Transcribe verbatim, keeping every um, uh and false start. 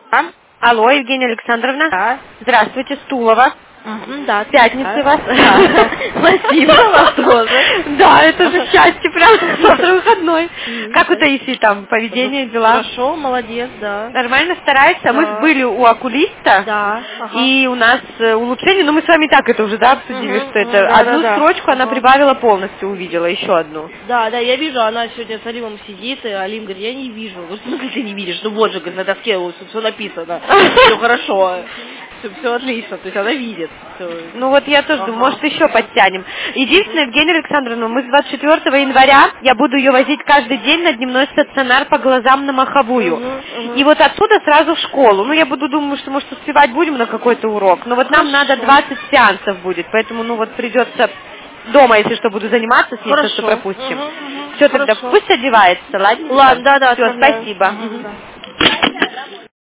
А? Алло, Евгения Александровна. Да. Здравствуйте, Стулова. Угу, да. Пятница да. вас. Да. Спасибо, вас тоже. Да, это же счастье, прям завтра выходной. Как у Таисии там поведение, дела? Хорошо, молодец, да. Нормально старается? Мы были у окулиста. Да. И у нас улучшение, но мы с вами так это уже, да, обсудили, что это одну строчку она прибавила полностью, увидела, еще одну. Да, да, я вижу, она сегодня с Алимом сидит, и Алим говорит, я не вижу. Ну, в смысле ты не видишь? Ну вот же, говорит, на доске все написано, все хорошо. Все, все отлично, то есть она видит. Все. Ну вот я тоже, ага. Может, еще подтянем. Единственное, Евгения Александровна, мы с двадцать четвёртого января, я буду ее возить каждый день на дневной стационар по глазам на Маховую. Угу, угу. И вот оттуда сразу в школу. Ну, я буду думать, что, может, успевать будем на какой-то урок. Но вот Хорошо. Нам надо двадцать сеансов будет, поэтому, ну, вот придется дома, если что, буду заниматься с ней, то что пропустим. Угу, угу. Все, тогда пусть одевается, ладно? Ладно, да, да. Все, спасибо. Угу, да.